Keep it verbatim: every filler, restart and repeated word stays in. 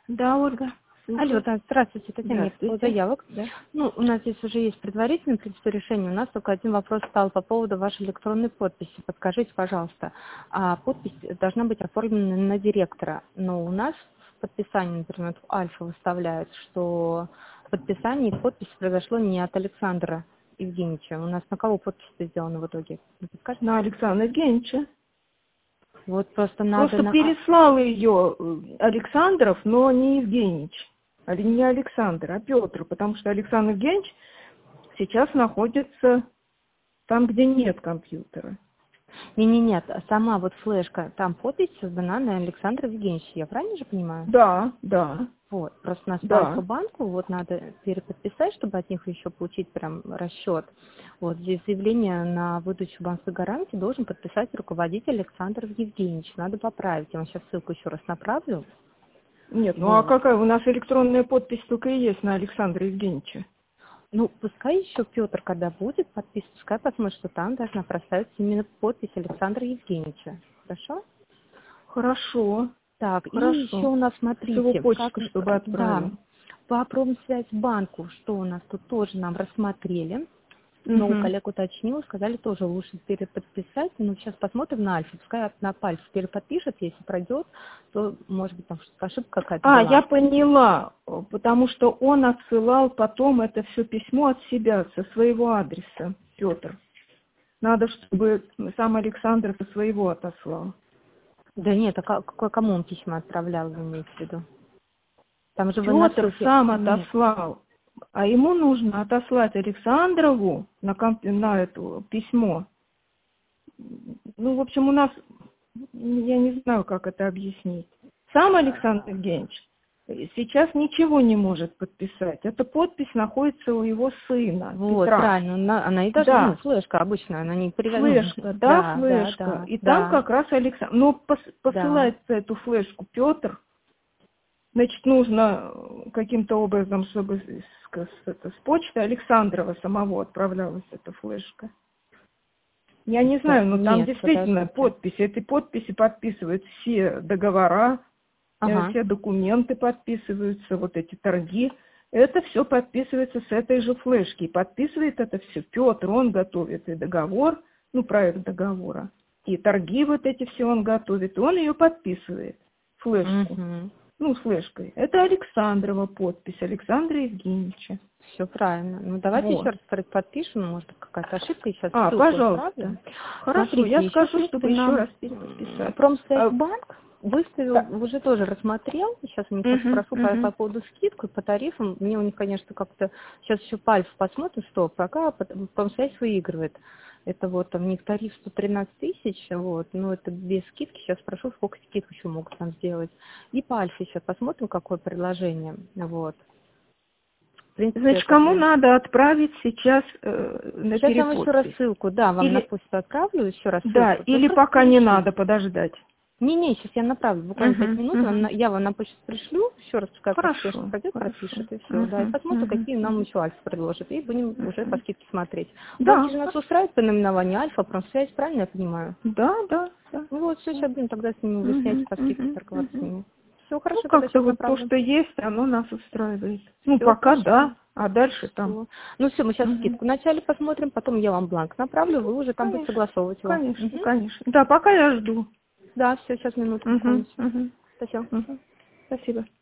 Да, Ольга. Алло, да, здравствуйте, Татьяна, я по поводу Здравствуйте. заявок. Да. Ну, у нас здесь уже есть предварительное, в принципе, решение. У нас только один вопрос стал по поводу вашей электронной подписи. Подскажите, пожалуйста, а подпись должна быть оформлена на директора, но у нас в подписании, например, в Альфа выставляют, что подписание и подпись произошло не от Александра Евгеньевича. У нас на кого подпись сделана в итоге? Вы подскажете? На Александра Евгеньевича. Вот просто надо Просто на... переслал ее Александров, но не Евгеньевич. Али- Не Александр, а Петр, потому что Александр Евгеньевич сейчас находится там, где нет компьютера. Не, не, нет, сама вот флешка, там подпись создана на Александра Евгеньевича, я правильно же понимаю? Да, да, Вот, просто нас по да. Альфа-банку, вот надо переподписать, чтобы от них еще получить прям расчет. Вот здесь заявление на выдачу банковской гарантии должен подписать руководитель Александр Евгеньевич. Надо поправить, я вам сейчас ссылку еще раз направлю. Нет, ну а Вот. какая у нас электронная подпись только и есть на Александра Евгеньевича? Ну, пускай еще Петр, когда будет подписывать, пускай посмотрит, что там должна проставиться именно подпись Александра Евгеньевича. Хорошо? Хорошо, Так, и еще хорошо. у нас, С его смотрите, как, почты, чтобы да, отправил. по промсвязьбанку, что у нас тут тоже нам рассмотрели, но у Угу. коллег уточнил, сказали тоже лучше переподписать, но сейчас посмотрим на Альфа, пускай на пальце переподпишет, если пройдет, то может быть там что-то ошибка какая-то А, я была. поняла, потому что он отсылал потом это все письмо от себя, со своего адреса, Петр. Надо, чтобы сам Александр со своего отослал. Да нет, а ка- какой кому он письма отправлял, вы имеете в виду? Там же вы на Петр ссылке... сам Нет. отослал, а ему нужно отослать Александрову на, комп... на это письмо. Ну, в общем, у нас, я не знаю, как это объяснить. Сам Александр Евгеньевич сейчас ничего не может подписать. Эта подпись находится у его сына, Вот, Петра. правильно, она, она и должна, ну, Да, флешка обычная, она не привязана. флешка, да, Да, да, флешка. да, И там да, как раз Александр... Ну, пос- да. посылается эту флешку Петр. Значит, нужно каким-то образом, чтобы с, с, это, с почты Александрова самого отправлялась эта флешка. Я не Да, знаю, но там нет, действительно подождите. подписи. Этой подписи подписывают все договора, э, Ага. все документы подписываются, вот эти торги. Это все подписывается с этой же флешки. И подписывает это все Петр, он готовит и договор, ну, проект договора. И торги вот эти все он готовит, и он ее подписывает, флешку. Угу. Ну, с флешкой. Это Александрова подпись, Александра Евгеньевича. Все правильно. Ну, давайте еще Вот. раз про- подпишем, может быть, какая-то ошибка, сейчас А, ссылку пожалуйста. отправлю. Хорошо, Смотрите, я еще, в скажу, чтобы принципе, еще нам раз м, переподписать. А, Промсвязьбанк выставил, да. уже тоже рассмотрел, сейчас у них вот Угу, спрошу по, по угу. поводу скидку, по тарифам, мне у них, конечно, как-то, сейчас еще по Альфа посмотрим, что пока Промсвязь выигрывает. Это вот там у них тариф сто тринадцать тысяч, вот, но это без скидки, сейчас спрошу, сколько скидок еще могут там сделать. И по Альфе сейчас посмотрим, какое предложение, вот. В принципе, Значит, как кому бы... надо отправить сейчас э, на Сейчас я вам еще раз переподпись? ссылку, да, вам на Или, почту отправлю, еще раз да, ссылку. Вы или просто пока не перешлите. надо подождать? Не-не, сейчас я направлю, буквально пять Угу, минут, вам угу. на- я вам на почту пришлю, еще раз, пускай успешно Хорошо, пройдет, хорошо. подпишет, и все, да, и Угу, посмотрим, угу, какие нам угу. еще Альфа предложат, и будем уже по скидке смотреть. Банки Да, же нас хорошо. устраивают по наименованию Альфа, Промсвязь, правильно я понимаю? Да, да, да. Ну вот, все, сейчас будем тогда с ними выяснять, Угу, по скидке угу, торговаться с угу. ними. Все, Ну, хорошо, тогда как-то сейчас вот то, направлю. что есть, оно нас устраивает. Ну, Все, пока хорошо. да, а дальше там. Всё. Ну все, мы сейчас Угу. скидку вначале посмотрим, потом я вам бланк направлю, вы уже там будете Конечно, согласовывать его. конечно, Мгм. конечно. Да, пока я жду. Да, все, сейчас минутку Угу, буквально. угу, Спасибо. угу. Спасибо.